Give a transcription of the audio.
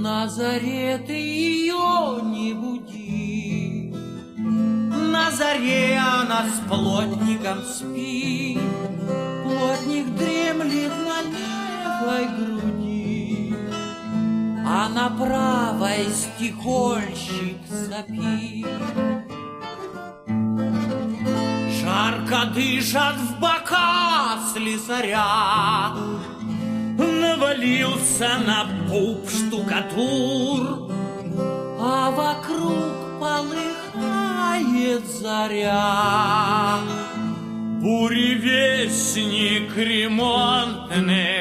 На заре ты ее не буди, на заре она с плотником спит. Плотник дремлет на левой груди, а на правой стекольщик сопит. Жарко дышат в бока слесаря, навалился на пуп штукатур, а вокруг полыхает заря. Буревестник ремонтный